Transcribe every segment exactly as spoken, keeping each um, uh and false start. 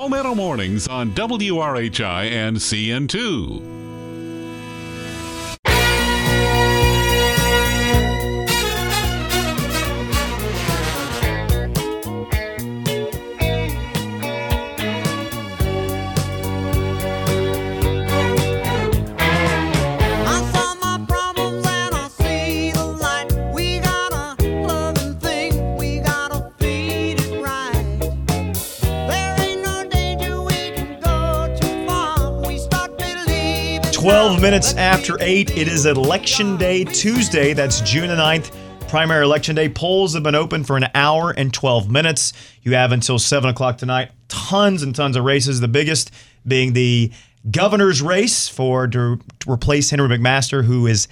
Palmetto Mornings on W R H I and C N two. twelve minutes after eight, it is Election Day Tuesday. That's June the ninth, primary election day. Polls have been open for an hour and twelve minutes. You have until seven o'clock tonight. Tons and tons of races, the biggest being the governor's race for to, to replace Henry McMaster, who is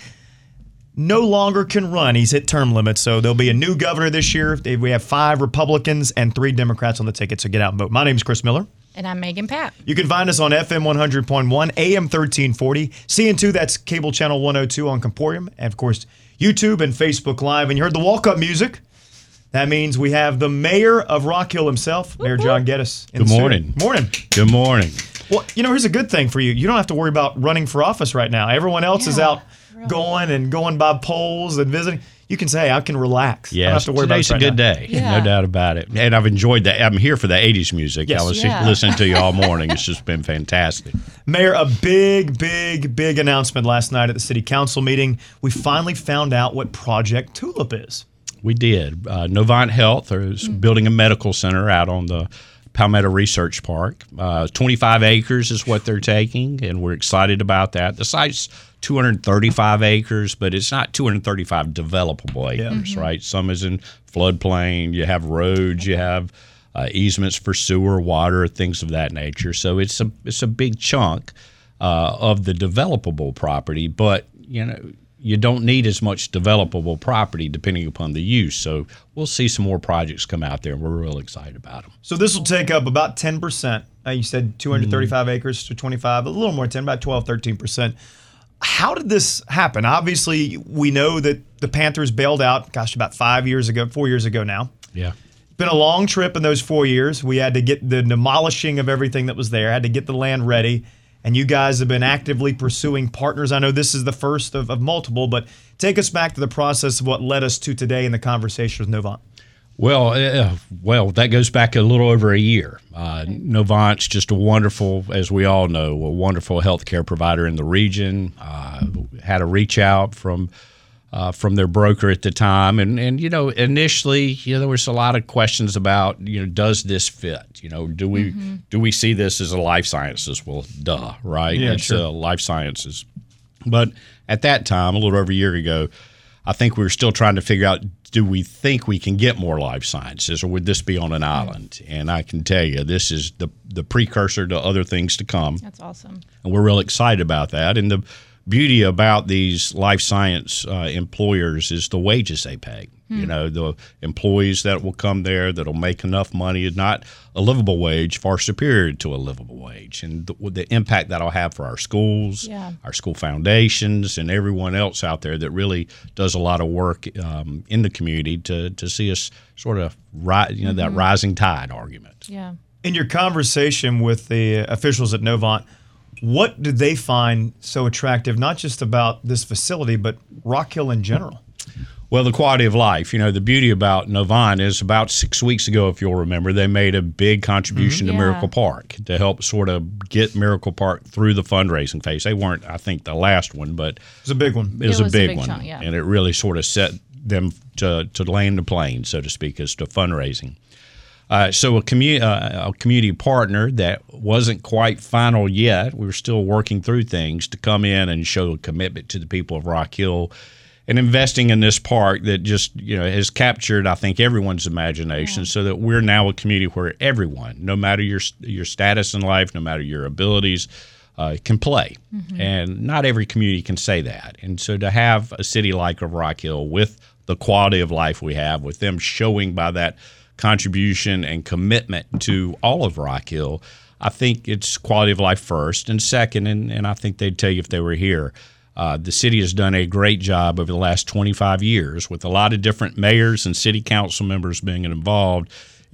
no longer can run. He's hit term limits, so there'll be a new governor this year. We have five Republicans and three Democrats on the ticket, so get out and vote. My name's Chris Miller. And I'm Megan Papp. You can find us on F M one hundred point one, A M thirteen forty, C N two, that's cable channel one oh two on Comporium, and of course, YouTube and Facebook Live. And you heard the walk-up music. That means we have the mayor of Rock Hill himself, Mayor John Geddes. Good morning. Morning. Good morning. Well, you know, here's a good thing for you. You don't have to worry about running for office right now. Everyone else Yeah, is out really. going and going by polls and visiting. You can say, hey, I can relax. I don't Yes, have to worry about today's it a right good now. day. Yeah. No doubt about it. And I've enjoyed that. I'm here for the eighties music. Yes. I was Yeah. listening to you all morning. It's just been fantastic. Mayor, a big, big, big announcement last night at the city council meeting. We finally found out what Project Tulip is. We did. Uh, Novant Health is building a medical center out on the Palmetto Research Park. Uh, twenty-five acres is what they're taking, and we're excited about that. The site's two hundred thirty-five acres, but it's not two hundred thirty-five developable acres, Yeah. right? Some is in floodplain. You have roads. You have uh, easements for sewer, water, things of that nature. So it's a it's a big chunk uh, of the developable property, but you know. You don't need as much developable property depending upon the use. So we'll see some more projects come out there, and we're real excited about them. So this will take up about ten percent. Uh, you said two hundred thirty-five acres to twenty-five, a little more, ten, about twelve, thirteen percent. How did this happen? Obviously, we know that the Panthers bailed out, gosh, about five years ago, four years ago now. Yeah. Been a long trip in those four years. We had to get the demolishing of everything that was there, had to get the land ready. And you guys have been actively pursuing partners. I know this is the first of, of multiple, but take us back to the process of what led us to today in the conversation with Novant. Well, uh, well, that goes back a little over a year. Uh, Novant's just a wonderful, as we all know, a wonderful healthcare provider in the region. Uh, had a reach out from uh, from their broker at the time, and and you know, initially, you know, there was a lot of questions about, you know, does this fit? You know, do we Mm-hmm. do we see this as a life sciences? Well, duh, right? Yeah, it's sure. uh, life sciences. But at that time, a little over a year ago, I think we were still trying to figure out, do we think we can get more life sciences, or would this be on an island? And I can tell you, this is the the precursor to other things to come, That's awesome. and we're real excited about that. And the beauty about these life science uh, employers is the wages they pay. You know, the employees that will come there that'll make enough money is not a livable wage, far superior to a livable wage. And the, the impact that'll have for our schools, Yeah. our school foundations, and everyone else out there that really does a lot of work um, in the community to, to see us sort of, ri- you know, that rising tide argument. Yeah. In your conversation with the officials at Novant, what did they find so attractive, not just about this facility, but Rock Hill in general? Well, the quality of life. You know, the beauty about Novant is about six weeks ago, if you'll remember, they made a big contribution Mm-hmm. to Yeah. Miracle Park to help sort of get Miracle Park through the fundraising phase. They weren't, I think, the last one, but It's a big one. it was, It was a a big, big one. chunk, yeah. And it really sort of set them to, to land the plane, so to speak, as to fundraising. Uh, so a, commu- uh, a community partner that wasn't quite final yet, we were still working through things, to come in and show a commitment to the people of Rock Hill and investing in this park that just, you know, has captured, I think, everyone's imagination, so that we're now a community where everyone, no matter your your status in life, no matter your abilities, uh, can play. And not every community can say that. And so to have a city like of Rock Hill with the quality of life we have, with them showing by that contribution and commitment to all of Rock Hill, I think it's quality of life first. And second, and, and I think they'd tell you if they were here, Uh, the city has done a great job over the last twenty-five years with a lot of different mayors and city council members being involved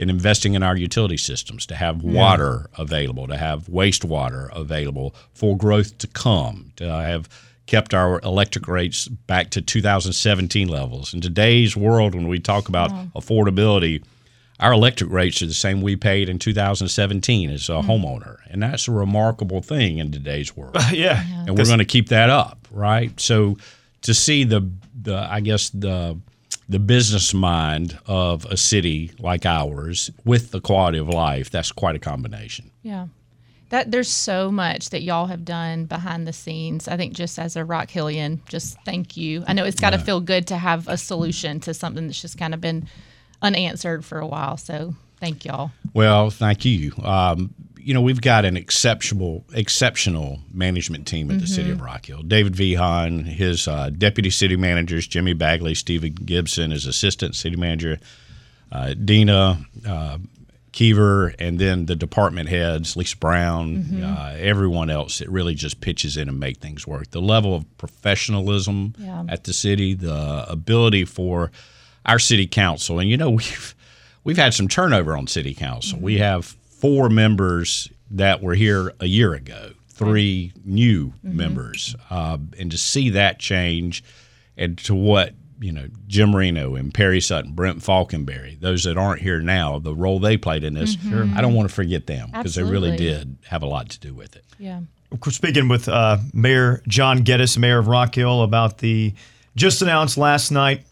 in investing in our utility systems to have water available, to have wastewater available for growth to come, to have kept our electric rates back to two thousand seventeen levels. In today's world, when we talk about wow. affordability, our electric rates are the same we paid in two thousand seventeen as a mm. homeowner. And that's a remarkable thing in today's world. yeah. yeah. And we're going to keep that up, right? So to see the, the I guess, the the business mind of a city like ours with the quality of life, that's quite a combination. Yeah. That there's so much that y'all have done behind the scenes. I think just as a Rock Hillian, just thank you. I know it's got to yeah. feel good to have a solution to something that's just kind of been unanswered for a while. So thank y'all. Well, thank you. Um, you know, we've got an exceptional, exceptional management team at the mm-hmm. city of Rock Hill. David Vihan, his uh, deputy city managers, Jimmy Bagley, Stephen Gibson, his assistant city manager, uh, Dina uh, Keever, and then the department heads, Lisa Brown, mm-hmm. uh, everyone else that really just pitches in and make things work. The level of professionalism yeah. at the city, the ability for our city council, and you know we've we've had some turnover on city council. Mm-hmm. We have four members that were here a year ago, three new mm-hmm. members, uh, and to see that change, and to what you know, Jim Reno and Perry Sutton, Brent Falkenberry, those that aren't here now, the role they played in this, mm-hmm. I don't want to forget them because they really did have a lot to do with it. Yeah. Of course, speaking with uh, Mayor John Geddes, Mayor of Rock Hill, about the just announced last night,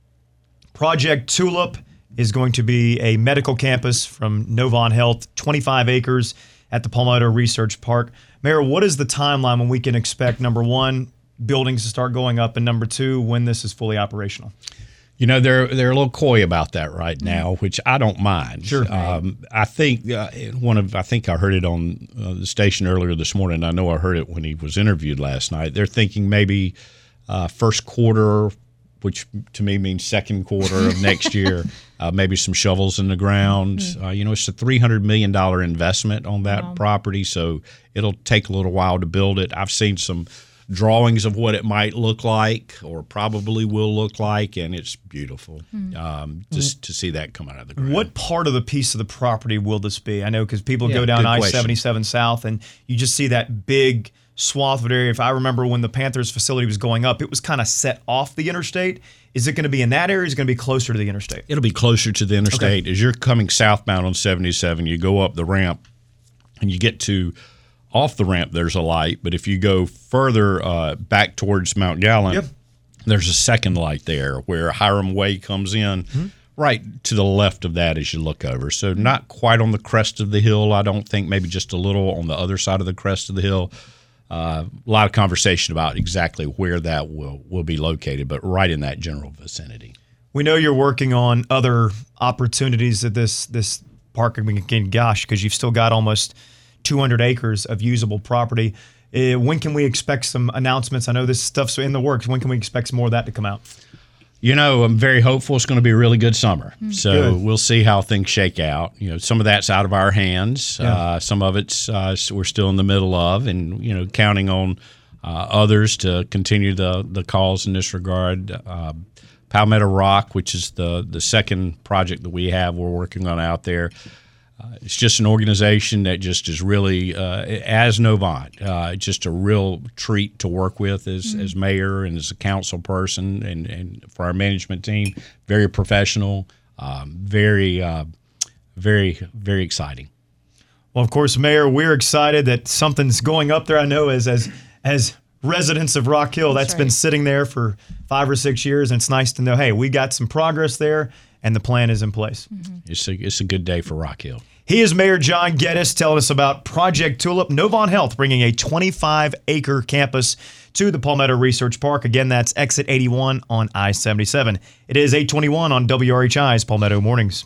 Project Tulip is going to be a medical campus from Novant Health, twenty-five acres at the Palmetto Research Park. Mayor, what is the timeline when we can expect, number one, buildings to start going up, and number two, when this is fully operational? You know, they're they're a little coy about that right now, which I don't mind. Sure. Um, I think uh, one of I think I heard it on uh, the station earlier this morning. I know I heard it when he was interviewed last night. They're thinking maybe uh, first quarter, which to me means second quarter of next year. Uh, maybe some shovels in the ground. Mm-hmm. Uh, you know, it's a three hundred million dollars investment on that wow. property, so it'll take a little while to build it. I've seen some drawings of what it might look like or probably will look like, and it's beautiful mm. um, just to see that come out of the ground. What part of the piece of the property will this be? I know because people yeah, go down I seventy-seven South, and you just see that big swath of area. If I remember when the Panthers facility was going up, it was kind of set off the interstate. Is it going to be in that area, or is it going to be closer to the interstate? It'll be closer to the interstate. Okay. As you're coming southbound on seventy-seven, you go up the ramp, and you get to off the ramp, there's a light, but if you go further uh, back towards Mount Gallant, yep. there's a second light there where Hiram Way comes in mm-hmm. right to the left of that as you look over. So mm-hmm. not quite on the crest of the hill, I don't think, maybe just a little on the other side of the crest of the hill. Uh, a lot of conversation about exactly where that will, will be located, but right in that general vicinity. We know you're working on other opportunities at this, this park. I mean, gosh, because you've still got almost two hundred acres of usable property. Uh, when can we expect some announcements? I know this stuff's in the works. When can we expect some more of that to come out? You know, I'm very hopeful it's going to be a really good summer. Mm. So good. We'll see how things shake out. You know, some of that's out of our hands. Yeah. Uh, some of it's uh, we're still in the middle of, and you know, counting on uh, others to continue the the calls in this regard. Uh, Palmetto Rock, which is the the second project that we have, we're working on out there. Uh, it's just an organization that just is really, uh, as Novant, uh, just a real treat to work with as, mm-hmm. as mayor and as a council person, and, and for our management team. Very professional, um, very, uh, very, very exciting. Well, of course, Mayor, we're excited that something's going up there. I know as as as residents of Rock Hill, that's, that's right. been sitting there for five or six years, and it's nice to know, hey, we got some progress there, and the plan is in place. Mm-hmm. It's a it's a good day for Rock Hill. He is Mayor John Geddes telling us about Project Tulip. Novant Health bringing a twenty-five acre campus to the Palmetto Research Park. Again, that's exit eighty-one on I seventy-seven. It is eight twenty-one on W R H I's Palmetto Mornings.